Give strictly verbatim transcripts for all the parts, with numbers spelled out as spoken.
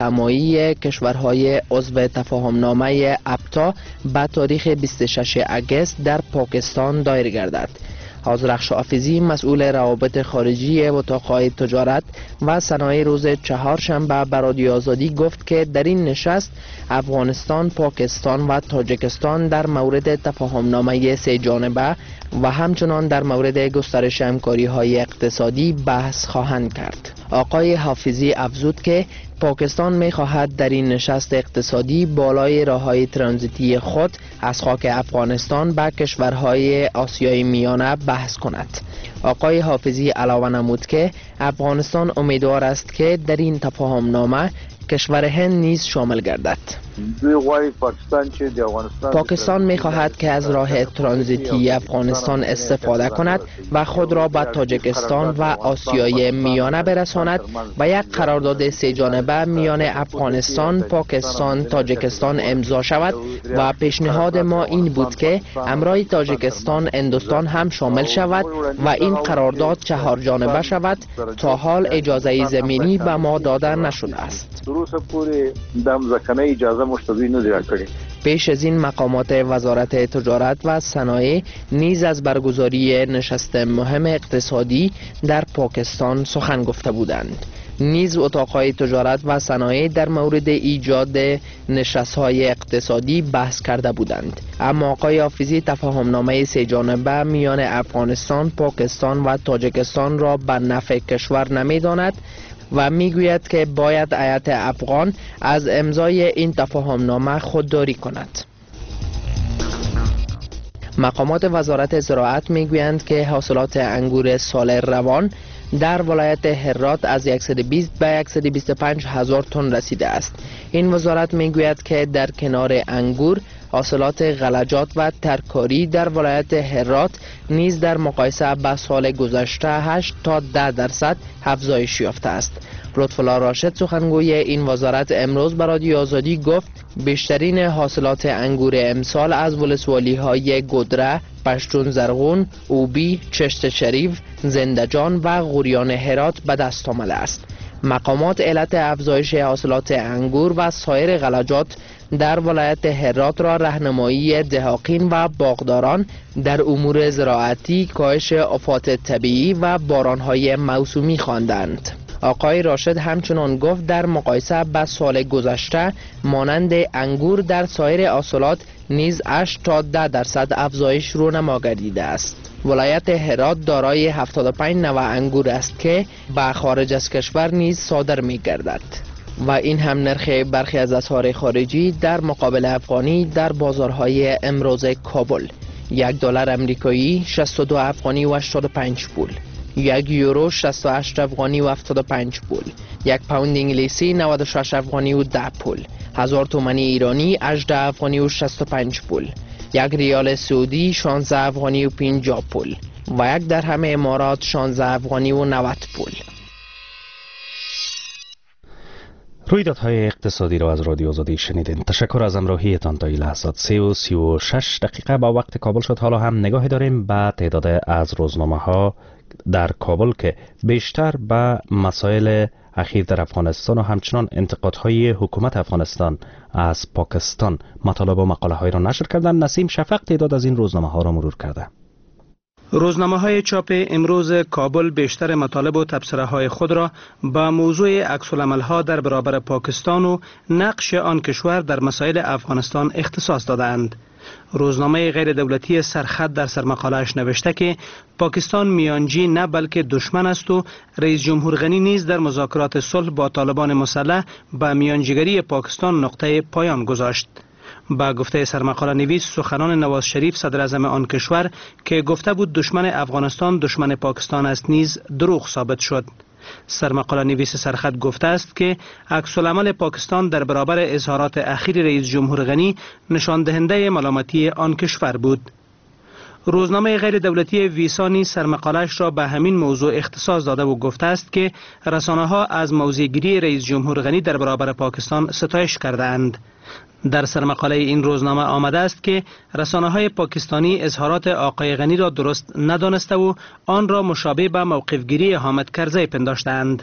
همایی کشورهای عضو تفاهمنامه اپتا به تاریخ بیست و ششم آگوست در پاکستان دایر گردد. آذرخش حافظی مسئول روابط خارجی اتاقهای تجارت و صنایع روز چهارشنبه به رادیو آزادی گفت که در این نشست افغانستان، پاکستان و تاجیکستان در مورد تفاهمنامه سه جانبه و همچنان در مورد گسترش همکاری‌های اقتصادی بحث خواهند کرد. آقای حافظی افزود که پاکستان می خواهد در این نشست اقتصادی بالای راه‌های ترانزیتی خود از خاک افغانستان به کشورهای آسیای میانه بحث کند. آقای حافظی علاوه نمود که افغانستان امیدوار است که در این تفاهمنامه کشور هند نیز شامل گردد. پاکستان می خواهد که از راه ترانزیتی افغانستان استفاده کند و خود را به تاجیکستان و آسیای میانه برساند و یک قرارداد سه جانبه میان افغانستان، پاکستان، تاجیکستان امضا شود و پیشنهاد ما این بود که همراه تاجیکستان هندوستان هم شامل شود و این قرارداد چهار جانبه شود. تا حال اجازه زمینی به ما داده نشده است. پیش از این مقامات وزارت تجارت و صنایع نیز از برگزاری نشست مهم اقتصادی در پاکستان سخن گفته بودند. نیز اتاقهای تجارت و صنایع در مورد ایجاد نشست‌های اقتصادی بحث کرده بودند. اما آقای حافظی تفاهمنامه سه جانبه میان افغانستان، پاکستان و تاجیکستان را به نفع کشور نمی‌داند و میگوید که باید هیئت افغان از امضای این تفاهمنامه خودداری کند. مقامات وزارت زراعت میگویند که حاصلات انگور سال روان در ولایت هرات از صد و بیست به صد و بیست و پنج هزار تن رسیده است. این وزارت میگوید که در کنار انگور حاصلات غلجات و ترکاری در ولایت هرات نیز در مقایسه با سال گذشته هشت تا ده درصد افزایش یافته است. لطفالله راشد سخنگوی این وزارت امروز به رادیو آزادی گفت بیشترین حاصلات انگور امسال از ولسوالی های گدره، پشتون زرغون، اوبی، چشت شریف، زندجان و غوریان هرات به دست آمده است. مقامات علت افزایش حاصلات انگور و سایر غلجات در ولایت هرات را راهنمایی دهاقین و باغداران در امور زراعتی، کاهش آفات طبیعی و بارانهای موسومی خواندند. آقای راشد همچنان گفت در مقایسه با سال گذشته مانند انگور در سایر حاصلات نیز هشت تا ده درصد افزایش رونما گردیده است. ولایت هرات دارای هفتاد و پنج نوع انگور است که به خارج از کشور نیز صادر می گردد و این هم نرخ برخی از اسعار خارجی در مقابل افغانی در بازارهای امروز کابل: یک دلار امریکایی شصت و دو افغانی و هشتاد و پنج پول، یک یورو شصت و هشت افغانی و هفتاد و پنج پول، یک پوند انگلیسی نود و شش افغانی و ده پول، هزار تومانی ایرانی هجده افغانی و شصت و پنج پول، یک ریال سعودی شانزده افغانی و پنجاه پول و یک درهم امارات شانزده افغانی و نود پول. رویدادهای اقتصادی را از رادیو آزادی شنیدین. تشکر از همراهیتان تا این لحظات. سه و سی و شش دقیقه با وقت کابل شد. حالا هم نگاهی داریم به تعداد از روزنامه ها در کابل که بیشتر به مسائل اخیر در افغانستان و همچنان انتقادهای حکومت افغانستان از پاکستان مطالب و مقاله های را نشر کردن. نسیم شفق تعداد از این روزنامه ها را مرور کرده. روزنامه های چاپ امروز کابل بیشتر مطالب و تبصره های خود را با موضوع عکس‌العمل ها در برابر پاکستان و نقش آن کشور در مسائل افغانستان اختصاص دادند. روزنامه غیر دولتی سرخط در سرمقاله‌اش نوشته که پاکستان میانجی نه بلکه دشمن است و رئیس جمهور غنی نیز در مذاکرات صلح با طالبان مسلح به میانجیگری پاکستان نقطه پایان گذاشت. با گفته سرمقاله نویس سخنان نواز شریف صدر اعظم آن کشور که گفته بود دشمن افغانستان دشمن پاکستان است نیز دروغ ثابت شد. سرمقاله نویس سرخط گفته است که عکس‌العمل پاکستان در برابر اظهارات اخیر رئیس جمهور غنی نشان دهنده ملامتی آن کشور بود. روزنامه غیر دولتی ویسانی سرمقاله‌اش را به همین موضوع اختصاص داده و گفته است که رسانه‌ها از موضع‌گیری رئیس جمهور غنی در برابر پاکستان ستایش کرده‌اند. در سرمقاله این روزنامه آمده است که رسانه‌های پاکستانی اظهارات آقای غنی را درست ندانسته و آن را مشابه به موقفگیری حامد کرزی پنداشتند.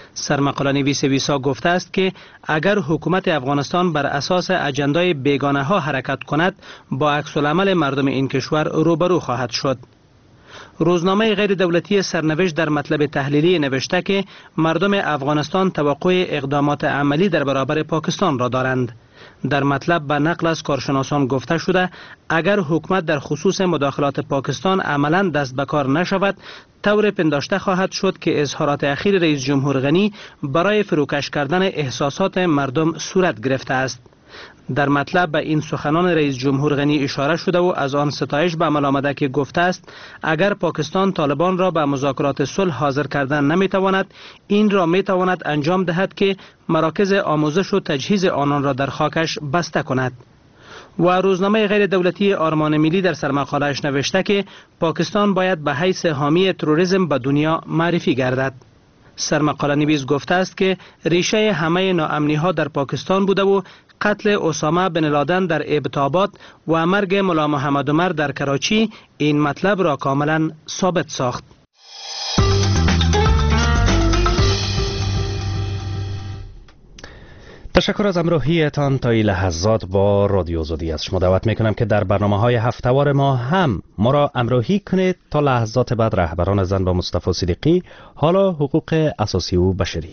سرمقاله نویس ویسا گفته است که اگر حکومت افغانستان بر اساس اجندای بیگانه ها حرکت کند با عکس العمل مردم این کشور روبرو خواهد شد. روزنامه غیر دولتی سرنوشت در مطلب تحلیلی نوشته که مردم افغانستان توقع اقدامات عملی در برابر پاکستان را دارند. در مطلب به نقل از کارشناسان گفته شده اگر حکومت در خصوص مداخلات پاکستان عملاً دست به کار نشود، طور پنداشته خواهد شد که اظهارات اخیر رئیس جمهور غنی برای فروکش کردن احساسات مردم صورت گرفته است. در مطلب به این سخنان رئیس جمهور غنی اشاره شده و از آن ستایش به عمل آمده که گفته است اگر پاکستان طالبان را به مذاکرات صلح حاضر کردن نمیتواند، این را میتواند انجام دهد که مراکز آموزش و تجهیز آنان را در خاکش بسته کند. و روزنامه غیر دولتی آرمان ملی در سرمقاله‌اش نوشته که پاکستان باید به حیث حامی تروریسم به دنیا معرفی گردد. سرمقاله نویس گفته است که ریشه همه ناامنی ها در پاکستان بوده و قتل اسامه بن لادن در ابتابات و مرگ ملا محمد عمر در کراچی این مطلب را کاملا ثابت ساخت. تشکر از همراهیتان تا این لحظات با رادیو آزادی. از شما دعوت میکنم که در برنامه های هفتهوار ما هم ما را همراهی کنید تا لحظات بعد. رهبران زن با مصطفی صدیقی، حالا حقوق اساسی و بشری.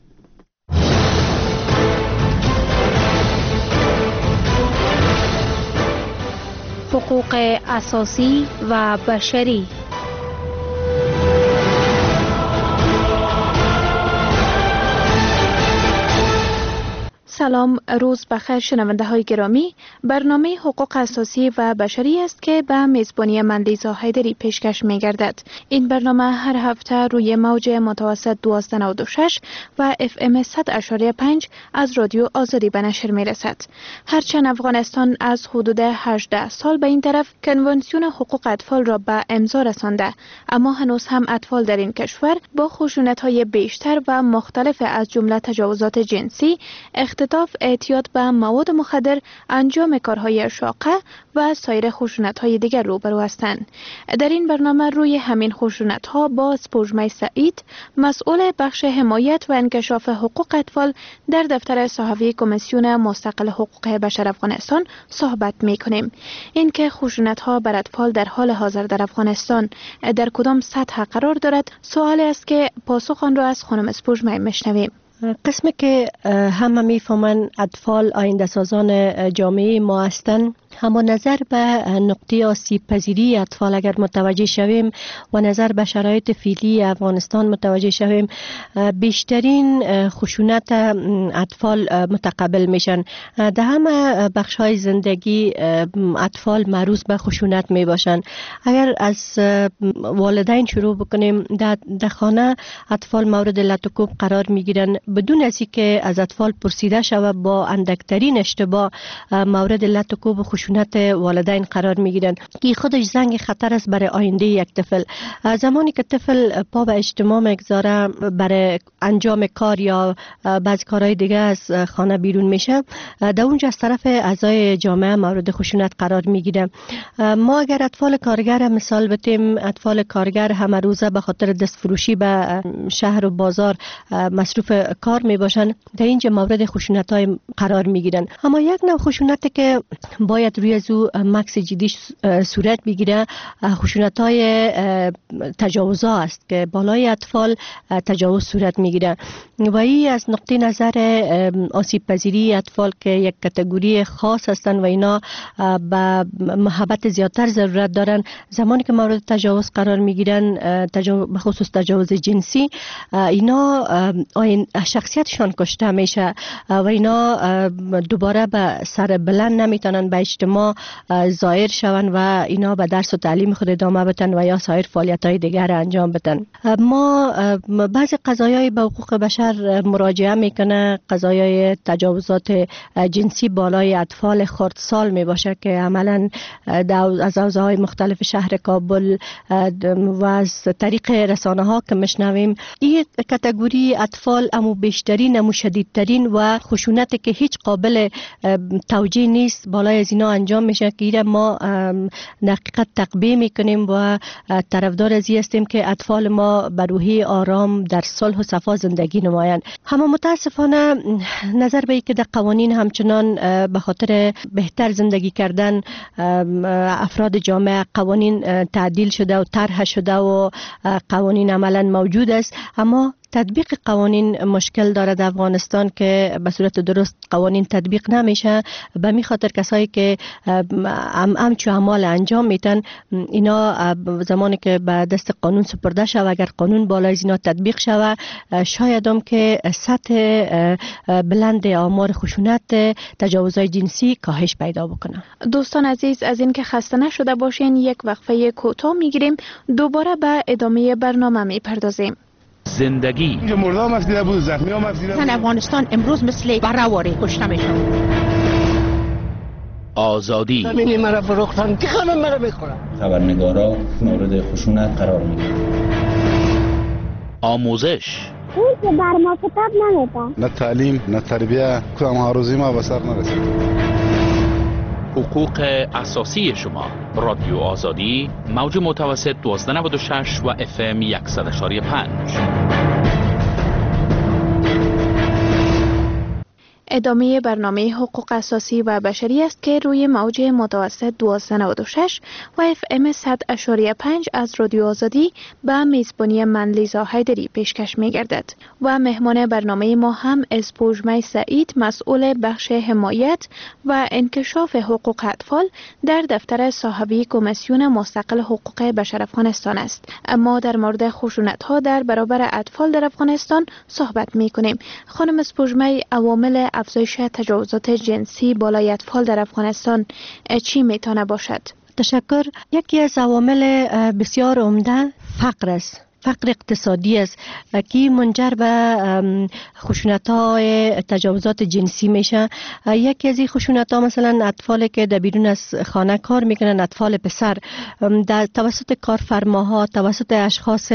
حقوق اساسی و بشری. سلام، روز بخیر شنونده های گرامی. برنامه حقوق اساسی و بشری است که به میزبانی من لیزا حیدری پیشکش می گردد. این برنامه هر هفته روی موج متوسط دویست و نود و شش و اف ام صد اشاری پنج از رادیو آزادی به نشر می رسد. هرچند افغانستان از حدود هجده سال به این طرف کنوانسیون حقوق اطفال را به امضا رسانده، اما هنوز هم اطفال در این کشور با خشونت های بیشتر و مختلف از جمله تجاوزات جنسی، اختطاف، اعتیاد به مواد مخدر، انجام کارهای شاقه و سایر خشونت‌های دیگر روبرو هستند. در این برنامه روی همین خشونت‌ها با سپوږمۍ سعید، مسئول بخش حمایت و انکشاف حقوق اطفال در دفتر صحفی کمیسیون مستقل حقوق بشر افغانستان صحبت می‌کنیم. اینکه خشونت‌ها بر اطفال در حال حاضر در افغانستان در کدام سطح قرار دارد، سوالی است که پاسخ آن را از خانم سپوږمۍ میشنویم. قسمی که همه میفهمن اطفال آینده سازان جامعه ما هستند، اما نظر به نقطه آسیب پذیری اطفال اگر متوجه شویم و نظر به شرایط فعلی افغانستان متوجه شویم، بیشترین خشونت اطفال متقبل میشن. در همه بخش های زندگی اطفال معروض به خشونت می باشن. اگر از والدین شروع بکنیم، در خانه اطفال مورد لطکوب قرار می گیرن بدون از اینکه از اطفال پرسیده شود. با اندکترین اشتباه مورد لطکوب خشونت والدین قرار میگیرن که خودش زنگ خطر است برای آینده یک طفل. زمانی که طفل پا به اجتماع میگذاره، برای انجام کار یا بعضی کارهای دیگه از خانه بیرون میشه، در اونجا از طرف اعضای جامعه مورد خشونت قرار میگیره. ما اگر اطفال کارگر مثال بتیم، اطفال کارگر همه روزه به خاطر دست فروشی به شهر و بازار مصروف کار میباشن، در اینجا مورد خشونت های قرار میگیرن. اما یک نوع خشونتی که باید روی زو مکس جدی صورت بگیره، خشونت های تجاوزها است که بالای اطفال تجاوز صورت میگیره و این از نقطه نظر آسیب پذیری اطفال که یک کاتگوری خاص هستند و اینا به محبت زیادتر ضرورت دارن. زمانی که مورد تجاوز قرار میگیرن، به خصوص تجاوز جنسی، اینا شخصیتشان کشته میشه و اینا دوباره به سر بلند نمیتونن به اجتماع ظاهر شون و اینا به درس و تعلیم خود ادامه بدن و یا سایر فعالیت‌های دیگر انجام بدن. ما بعضی قضایای به حقوق بشر مراجعه میکنه، قضایای تجاوزات جنسی بالای اطفال خردسال میباشه که عملا از حوزه‌های مختلف شهر کابل و از طریق رسانه ها که میشنویم، این کاتگوری اطفال امو بیشترین امو شدیدترین و خشونتی که هیچ قابل توجیه نیست، بالای از اینا اینا انجام میشه که ایره ما حقیقت تقبیه میکنیم و طرفدار ازی هستیم که اطفال ما به روحی آرام در صلح و صفا زندگی نمایند. اما متاسفانه نظر به که در قوانین همچنان به خاطر بهتر زندگی کردن افراد جامعه قوانین تعدیل شده و طرح شده و قوانین عملا موجود است، اما تطبیق قوانین مشکل داره در افغانستان که به صورت درست قوانین تطبیق نمیشه. به می خاطر کسایی که ام امچو اعمال انجام میتن اینا زمانی که به دست قانون سپرده شود، اگر قانون بالای از اینا تطبیق شود، شاید هم که سطح بلند آمار خشونت تجاوزهای جنسی کاهش پیدا بکنه. دوستان عزیز، از این که خسته نشده باشین یک وقفه کوتاه میگیریم، دوباره به ادامه برنامه میپردازیم. زندگی اینجا مردم افزیده بود، زخمی هم افزیده بود. افغانستان امروز مثل برآوری کشته میشه. آزادی زمینی مرا فروختن، که خانم مرا میخورن. خبرنگارا مورد خشونت قرار میگیرن. آموزش اون که بر ما کتاب نمیدن. نه تعلیم نه تربیه، کدام هاروزی ما به سر نرسید. حقوق اساسی شما. رادیو آزادی، موج متوسط دوازده نود و شش و اف ام صد و یک و پنج. ادامه برنامه حقوق اساسی و بشری است که روی موج متوسط دوازده نود و شش و اف ام صد و پنج از رادیو آزادی به میزبانی من لیزا حیدری پیشکش می گردد و مهمان برنامه ما هم اسپوژمه سعید، مسئول بخش حمایت و انکشاف حقوق اطفال در دفتر صاحبی کمیسیون مستقل حقوق بشر افغانستان است. اما در مورد خشونت ها در برابر اطفال در افغانستان صحبت می کنیم. خانم اسپوژمه، عوامل افزایش تجاوزات جنسی بالای اطفال در افغانستان چی میتونه باشد؟ تشکر. یکی از عوامل بسیار عمده فقر است. فقر اقتصادی است که منجر به خشونت‌های تجاوزات جنسی میشه. یکی از این خشونت‌ها مثلا اطفالی که در بیرون از خانه کار میکنن، اطفال پسر، در توسط کارفرماها، توسط اشخاص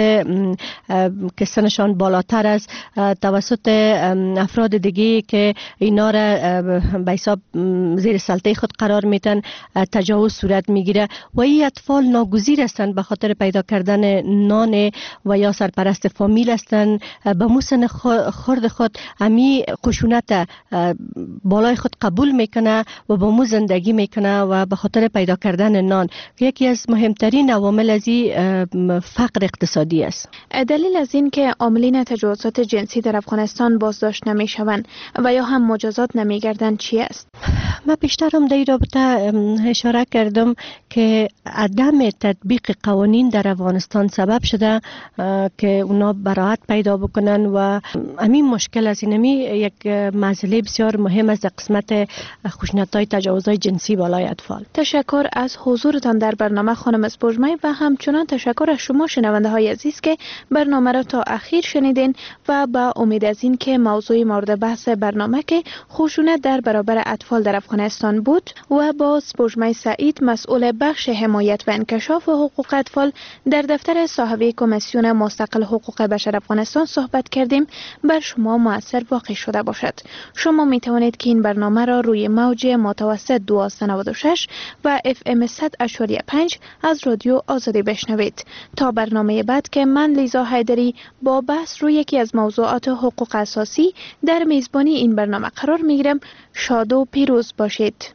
که سنشان بالاتر است، توسط افراد دیگه که اینا را به حساب زیر سلطه خود قرار میدن، تجاوز صورت میگیره و این اطفال ناگزیر هستند به خاطر پیدا کردن نان و یا سرپرست فامیل هستند. به موسن خرد خود امی خشونت بالای خود قبول میکنه و با مو زندگی میکنه و به خاطر پیدا کردن نان. یکی از مهمترین عوامل از این فقر اقتصادی است. دلیل از این که عاملین تجاوزات جنسی در افغانستان بازداشت نمیشوند و یا هم مجازات نمیگردند چی است؟ من بیشترم در این رابطه اشاره کردم که عدم تطبیق قوانین در افغانستان سبب شده که اونا براحت پیدا بکنن و همین مشکل از اینمی یک مسئله بسیار مهم از قسمت خشونت‌های تجاوزهای جنسی بالای اطفال. تشکر از حضورتان در برنامه خانم اسپوژمه و همچنان تشکر از شما شنونده های عزیز که برنامه را تا اخیر شنیدین و با امید از این که موضوع مورد بحث برنامه که خشونت در برابر اطفال در افغانستان بود و با اسپوژمه سعید، مسئول بخش حمایت و انکشاف حقوق اطفال در دفتر صاحبی کمیسیون مستقل حقوق بشر افغانستان صحبت کردیم، بر شما مؤثر واقع شده باشد. شما می توانید که این برنامه را روی موج متوسط دوازده نود و شش و اف ام صد و پنج از رادیو آزادی بشنوید. تا برنامه بعد که من لیزا حیدری با بحث روی یکی از موضوعات حقوق اساسی در میزبانی این برنامه قرار می گیرم. شاد و پیروز باشید.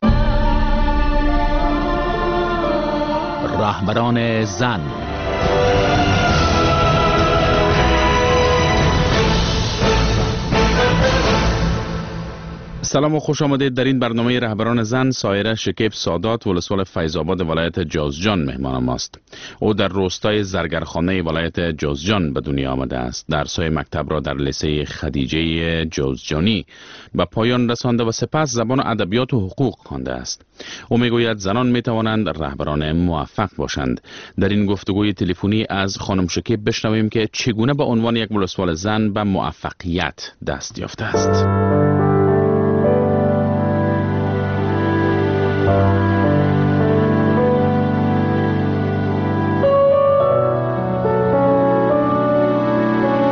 رهبران زن. سلام و خوش آمدید. در این برنامه رهبران زن سایره شکیب سادات ولسوال فیض آباد ولایت جوزجان مهمان ماست. او در روستای زرگرخانه ولایت جوزجان به دنیا آمده است. درس‌های مکتب را در لیسه خدیجه جوزجانی به پایان رسانده و سپس زبان و ادبیات و حقوق خوانده است. او میگوید زنان میتوانند رهبران موفق باشند. در این گفتگوی تلفنی از خانم شکیب بشنویم که چگونه به عنوان یک ولسوال زن به موفقیت دست یافته است.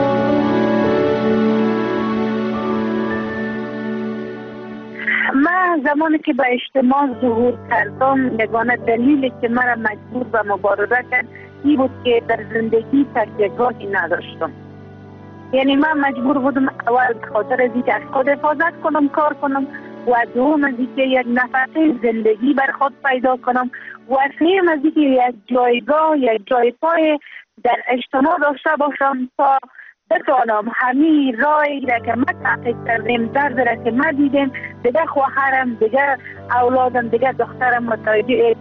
من من زمانی که به اجتماع ظهور کردم یگانه دلیلی که مرا مجبور به مبارزه کرد این بود که در زندگی تکیه‌گاهی نداشتم. یعنی من مجبور بودم اول به خاطر از اینکه از خود حفاظت کنم کار کنم و دوم از اینکه یک نفقه زندگی بر خود پیدا کنم و سوم از اینکه یک جایگاه یک جای پای در اجتماع داشته باشم تا بتوانم همین رای را که ما تحقیق کردیم درد را که ما دیدیم دیگه خواهرم دیگه اولادم دیگه دخترم متوجه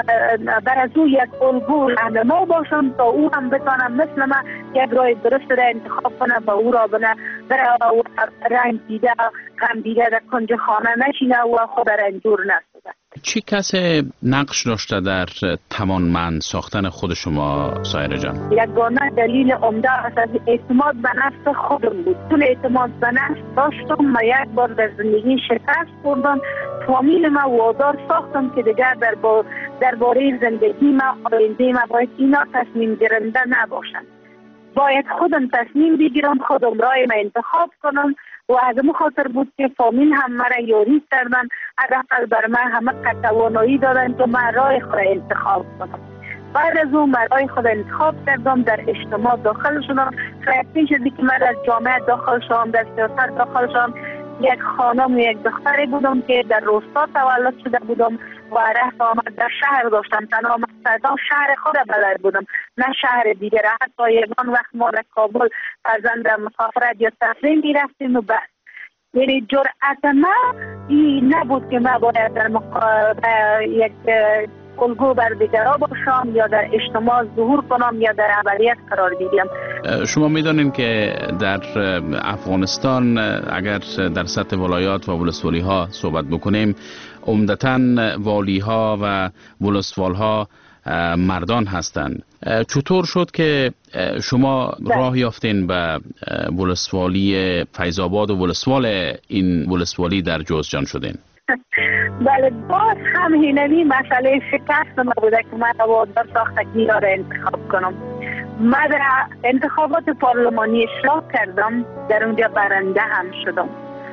بر از او یک الگو راهنما باشم تا او هم بتوانم مثل ما یک رای درست را انتخاب کنه و او را بنا در رنگ دیده غم دیده در کنج خانه نشینه و خود رنجور نسوده. چی کسی نقش داشته در توانمند ساختن خود شما سایره جان؟ یگانه دلیل عمده از اعتماد به نفس خودم بود. چون اعتماد به نفس داشتم ما یک بار در زندگی شکست خوردم، فامیل ما وادار ساختم که دیگر در با درباره زندگی ما آینده ما باید اینا تصمیم گیرنده نباشند. باید خودم تصمیم بگیرم، خودم رای ما انتخاب کنم و از اون خاطر بود که فامیل هم مرا یاری کردن، حداقل بر من همه توانایی دادن که من رای خود انتخاب کنم. بعد از اون من رای خود انتخاب کردم، در اجتماع داخل شدم. خیلی شدی که من از جامعه داخل شدم، در سیاست داخل شدم. یک خانم و یک دختری بودم که در روستا تولد شده بودم و رفت آمد در شهر داشتم. تنها مقصدم شهر خود بلد بودم، نه شهر دیگر. حتی یکان وقت ما در کابل فرزند مسافرت یا تفریح می رفتیم و بس. یعنی جرأت ما این نبود که ما باید در مقابل یک الگو بر دیگرها باشم یا در اجتماع ظهور کنم یا در اولیت قرار بگیرم. شما میدانین که در افغانستان اگر در سطح ولایات و ولسوالی ها صحبت بکنیم عمدتاً والی ها و ولسوال ها مردان هستند. چطور شد که شما راه یافتین به ولسوالی فیض آباد و ولسوال این ولسوالی در جوزجان شدین؟ بله، باز هم هینوی مسئله شکست ما بوده که من وادار ساختگی را انتخاب کنم. من در انتخابات پارلمانی اشتراک کردم، در اونجا برنده هم شدم،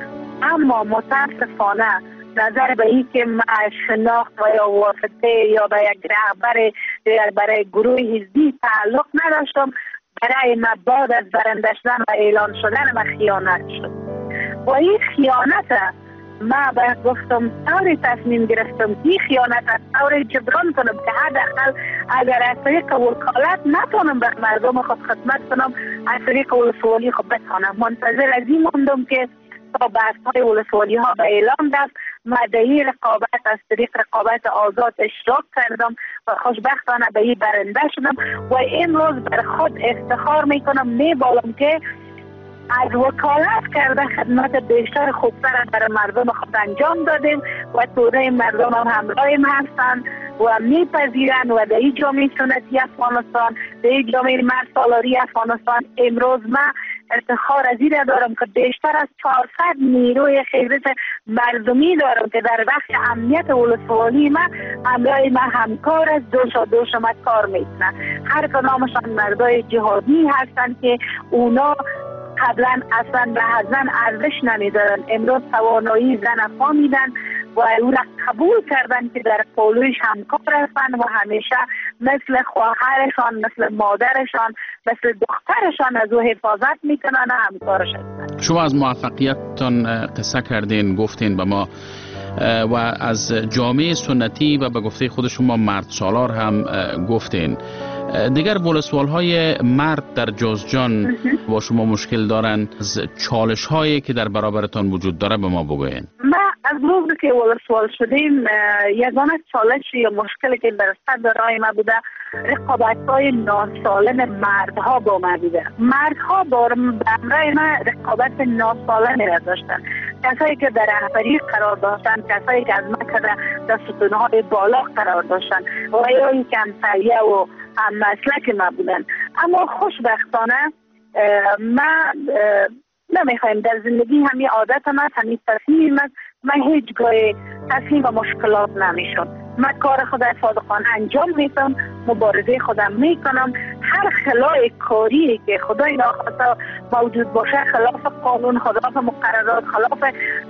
اما متاسفانه نظر به این که من شناخت و یا واسطه یا به یک رهبر یا برای گروه حزبی تعلق نداشتم، برای من بعد از برنده شدن و اعلان شدن و خیانت شد و این خیانت ما باید گفتم طوری تصمیم گرفتم که خیانت از طوری جبران کنم که حداقل اگر از طریق وکالت نتونم به مردم خود خدمت کنم، از طریق ولسوالی خود بتونم. منتظر از این موندم که تا بحث‌های ولسوالی ها به اعلام رفت. مدعی رقابت از طریق رقابت آزاد اشتراک کردم و خوشبختانه به این برنده شدم و این روز بر خود افتخار میکنم، میبالم که از وکالت کرده خدمت بیشتر خوبتر برای مردم خود انجام دادیم و توده مردم هم همراهیم هستند و میپذیرند و در این جامعه سنتی افغانستان، در این جامعه مرد سالاری افغانستان امروز من افتخار از این دارم که بیشتر از چهارصد نیروی خیریت مردمی دارم که در بخش امنیت ولسوالی ما همراه ما همکار از دوش و دوش ما کار میکنن. هر کدامشان مردای جهادی هستند که اونا قبلا اصلا به زن ارزش نمیدارن، امروز توانایی زن فهمیدن و او را قبول کردن که در پولویش همکار هستن و همیشه مثل خواهرشان، مثل مادرشان، مثل دخترشان از او حفاظت میکنن و همکارش هستن. شما از موفقیتتان قصه کردین، گفتین به ما و از جامعه سنتی و به گفته خود شما مرد سالار هم گفتین. دیگر ولسوال های مرد در جوزجان با شما مشکل دارن، از چالش هایی که در برابرتان وجود داره به ما بگوین. ما از روزی که ولسوال شدیم یگانه چالش یا مشکلی که در صدر راه ما بوده رقابت های ناسالم مردها با ما بوده. مردها با امرای ما رقابت ناسالم را داشتن، کسایی که در رهبری قرار داشتن، کسایی که از ما در ستونهای بالا قرار داشتن و یا این کمتریه و هم مسلک ما بودن. اما خوشبختانه ما نمیخوایم در زندگی همین عادت ما همین تصمیم است. من هیچ گاه تسلیم و مشکلات نمیشم. من کار خود صادقانه انجام میدم، مبارزه خودم میکنم، هر خلای کاری که خدای ناخواسته موجود باشه، خلاف قانون، خلاف مقررات، خلاف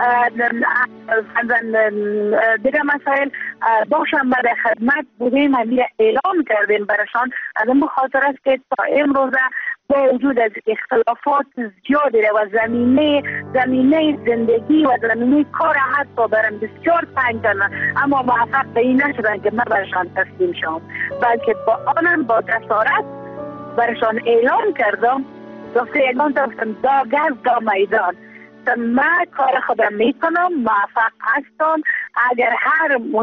دیگه مسائل باشن، ما در خدمت بودیم، همین اعلام کردیم برشان. از این خاطر است که تا امروز با وجود از اختلافات زیادی و زمینه زمینه زندگی و زمینه کار حتی برم بسیار تنگ کردن، اما موفق به این نشدن که من برشان تسلیم شم، بلکه با آنم با جسارت برشان اعلام کردم، گفته اعلام کردم دا گز دا میدان، من کار خودم میکنم، موفق هستم. اگر هر مش...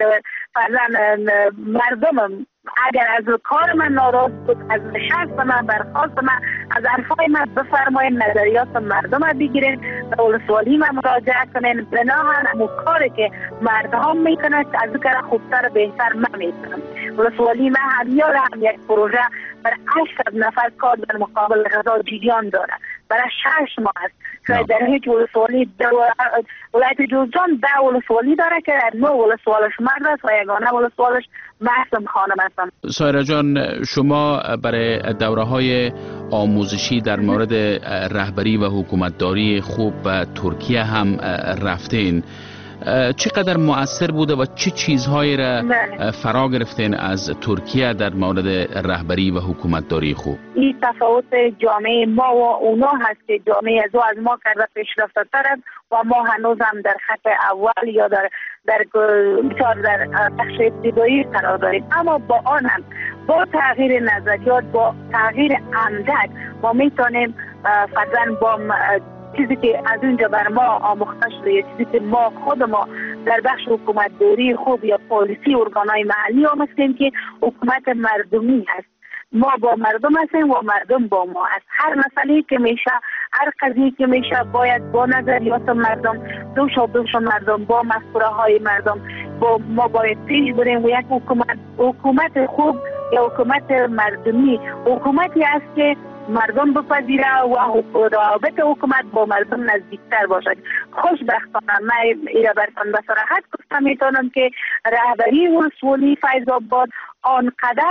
مردمم اگر از کار من ناراض بود، از نشست من برخواست من، از حرفای من بفرماین، نظریات مردم رو بگیرین، به ولسوالی من مراجعه کنین، بناهن همون کاری که مردم میکنن از کار خوبتر و بهتر من میکنم. ولسوالی من همیار هم یک پروژه برای هشت نفر کار در مقابل غذا جیریان داره، برای شش ماه است. شاید در هیچ ولسوالی ولایت جوزجان ده ولسوالی داره که نو ولسوالش مرد است و یگانه ولسوالش معصوم خانم هستم. سایره جان، شما برای دوره های آموزشی در مورد رهبری و حکومتداری خوب به ترکیه هم رفتین. چقدر مؤثر بوده و چه چیزهایی را فرا گرفتین از ترکیه در مورد رهبری و حکومتداری خوب؟ این تفاوت جامعه ما و اونا هست که جامعه از از ما کرده پیشرفته تر است و ما هنوز هم در خط اول یا در در در بخش ابتدایی قرار داریم. اما با آن هم با تغییر نظریات، با تغییر اندک ما میتونیم فرضاً با چیزی که از اونجا بر ما آموخته شده، یا چیزی که ما خود ما در بخش حکومتداری خوب یا پالیسی ارگانهای محلی آموختیم که حکومت مردمی هست. ما با مردم هستیم و مردم با ما هست. هر مسئله که میشه، هر قضیه که میشه باید با نظریات مردم، دوش و دوش مردم، با مفکوره های مردم با ما باید پیش بریم و یک حکومت حکومت خوب یا حکومت مردمی حکومتی است که مردم بپذیره و روابط حکومت با مردم نزدیکتر باشد. خوشبختانه من ایره برتان به صراحت گفتم میتونم که رهبری ولسوالی فیض آباد آنقدر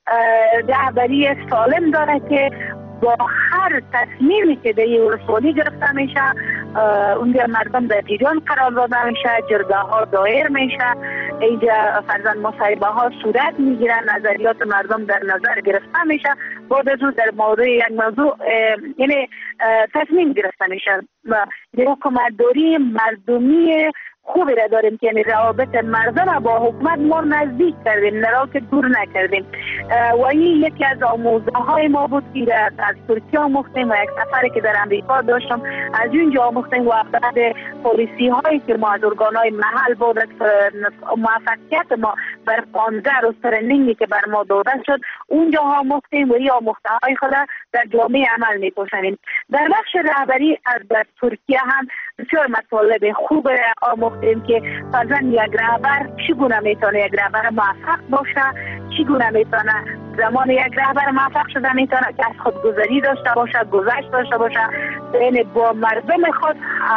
رهبری سالم داره که با هر تصمیمی که در ولسوالی گرفته میشه اونجا مردم در جریان قرار داده میشه، جرگه ها دایر میشه، اینجا فرضاً مصاحبه ها صورت میگیرن، نظریات مردم در نظر گرفته میشه، بعد از اون در مورد یک موضوع یعنی تصمیم گرفته میشه. حکومتداری مردمی خوبی را داریم که یعنی روابط مردم با حکومت ما نزدیک کردیم، نه که دور نکردیم. و این یکی از آموزه های ما بود که از ترکیه آموختیم و یک سفری که در امریکا داشتم از اونجا آموختیم و بعد پالیسی هایی که ما از ارگان های محل بود، موفقیت ما بر پانزده روز ترنینگی که بر ما داده شد اونجا آموختیم و این آموخته های خود در جامعه عمل می‌کنیم. در بخش رهبری از ترکیه هم بسیار مطالب خوب آموختیم که فرضاً یک رهبر چگونه میتونه یک رهبر موفق باشه، چگونه میتونه زمان یک رهبر موفق شده میتونه که از خودگذری داشته باشه، گذشت داشته باشه، یعنی با مردم خود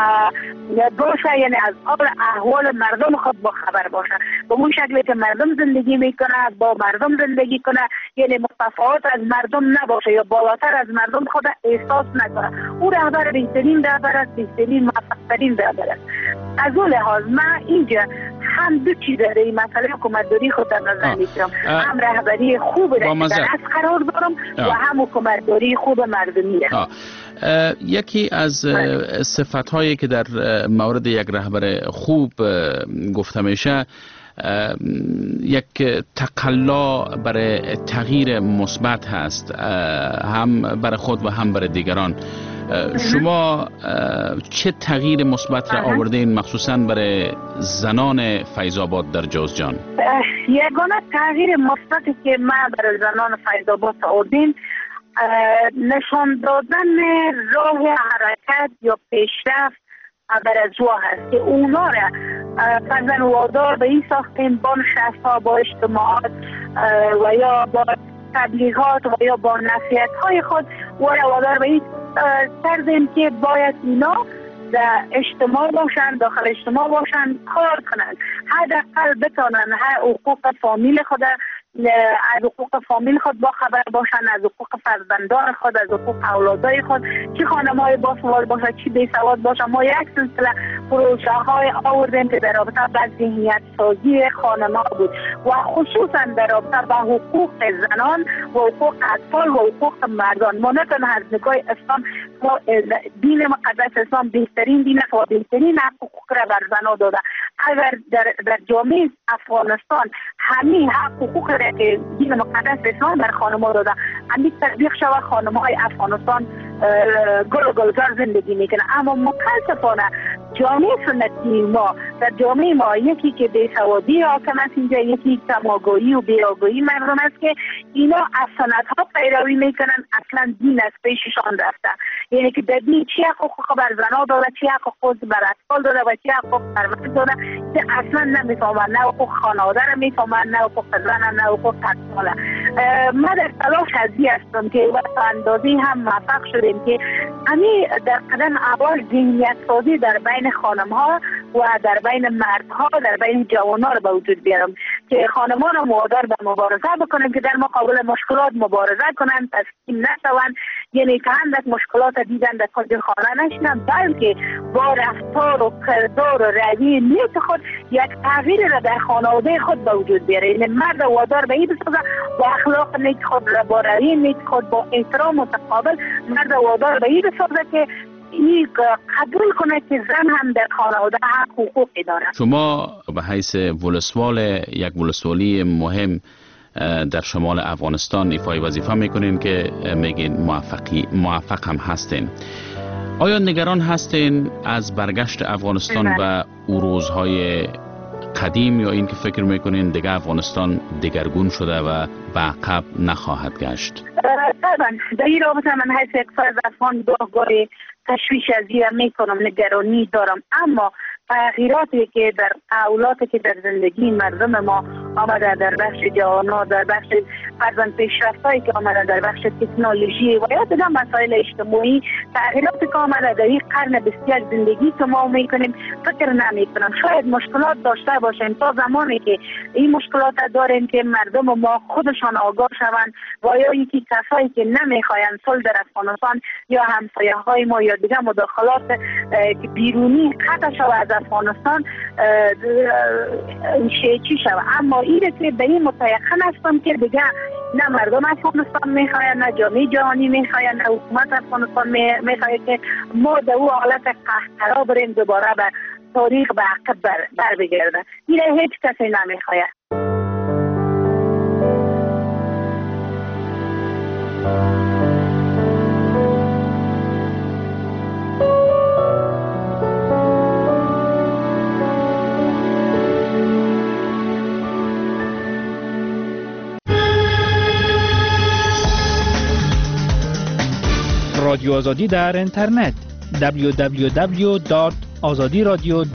باشه، یعنی از حال احوال مردم خود با خبر باشه، به اون شکلی که مردم زندگی میکنه با مردم زندگی کنه، یعنی متفاوت از مردم نباشه یا بالاتر از مردم خود احساس نکنه. او رهبر بهترین رهبر است، بهترین موفق‌ترین رهبر است. از اون لحاظ من اینجا هم دو چیز در این مسئله حکومتداری خود در نظر میگیرم، هم رهبری خوب را در از قرار دارم و هم حکومتداری خوب مردمی را. یکی از صفت هایی که در مورد یک رهبر خوب گفته میشه یک تقلا برای تغییر مثبت هست، هم برای خود و هم برای دیگران. شما چه تغییر مثبت را آوردین مخصوصا برای زنان فیض آباد در جوزجان؟ یگانه تغییر مثبتی که ما برای زنان فیض آباد آوردیم نشان دادن راه حرکت یا پیشرفت برای زوا هست که اونا را فرضاً وادار به این ساختیم با نشست‌ها، با اجتماعات و یا با تبلیغات و یا با نصیحت های خود و را وادار به این کردیم که باید اینا در اجتماع باشن، داخل اجتماع باشن، کار کنن، حداقل بتانن حقوق فامیل خود از حقوق فامیل خود با خبر باشن، از حقوق فرزندان خود، از حقوق اولادای خود، چه خانم‌های باسواد باشه چه بی‌سواد باشه. ما یک سلسله پروژه های آوردیم که در رابطه با ذهنیت سازی خانم‌ها بود و خصوصا در رابطه با حقوق زنان و حقوق اطفال و حقوق مردان. ما نه تنها از نگاه اسلام، دین مقدس اسلام بهترین دین است و بهترین حقوق را بر زنان داده. اگر در, در جامعه افغانستان همین حق حقوق را که دین مقدس اسلام بر خانم‌ها داده همین تطبیق شود، خانم‌های افغانستان گل و گلزار زندگی میکنه. اما متاسفانه جامعه سنتی ما، در جامعه ما یکی که بی‌سوادی حاکم است اینجا، یکی کم‌آگاهی و بی‌آگاهی مردم است که اینا از سنت‌ها پیروی میکنن، اصلا دین از پیششان رفته. یعنی که در دین چی حقوق بر زن‌ها داده، چی حقوق بر اطفال داده و چی حقوق بر مرد داده که اصلا نمیفهمن، نه حقوق خانواده را میفهمن، نه حقوق زن، نه حقوق اطفال. ما در تلاش ازی هستم که و اندازی هم موفق شدیم که همین در قدم اول ذهنیت سازی در بین خانم‌ها و در بین مردها، در بین جوان‌ها را به وجود بیارم که خانم‌ها را وادار به مبارزه بکنیم که در مقابل مشکلات مبارزه کنند، تسلیم نشوند. یعنی که اندک مشکلات دیدن در کج خانه نشنن، بلکه با رفتار و کردار و رویه نیت خود یک تغییر را در خانواده خود به وجود بیاره. یعنی مرد وادار به این بسازه با اخلاق نیک خود را، با رویه نیک خود، با احترام متقابل مرد وادار به این بسازه که این قبول کنه که زن هم در خانواده حق حقوقی داره. شما به حیث ولسوال یک ولسوالی مهم در شمال افغانستان ایفای وظیفه میکنین که میگین موفقی موفق هم هستین. آیا نگران هستین از برگشت افغانستان به او روزهای قدیم یا این که فکر میکنین دیگه افغانستان دگرگون شده و به عقب نخواهد گشت؟ طبعا در این رابطه من حیث یک فرد افغان گاهی تشویش از این میکنم، نگرانی دارم. اما تغییراتی که در اولاتی که در زندگی مردم ما آمده، در بخش جوانا، در بخش فرزند پیشرفتایی که آمده، در بخش تکنولوژی و یا دیگر مسائل اجتماعی، تغییراتی که آمده در این قرن بیست و یک زندگی که ما میکنیم فکر نمیکنم. شاید مشکلات داشته باشیم تا زمانی که این مشکلات داریم که مردم ما خودشان آگاه شوند و یا یکی کسایی که نمیخواین صلح در افغانستان یا همسایه های ما یا دیگر مداخلات که بیرونی قطع شود از افغانستان چی شود. اما اینه که به این متیقن هستم که دیگه نه مردم افغانستان میخواین، نه جامعه جهانی میخواین، نه حکومت افغانستان میخواین که ما در اون حالت قهقرا بریم دوباره به تاریخ به عقب بر, بر بگرده. اینه هیچ کسی نمیخواید. رادیو آزادی در اینترنت دبلیو دبلیو دبلیو دات آزادی رادیو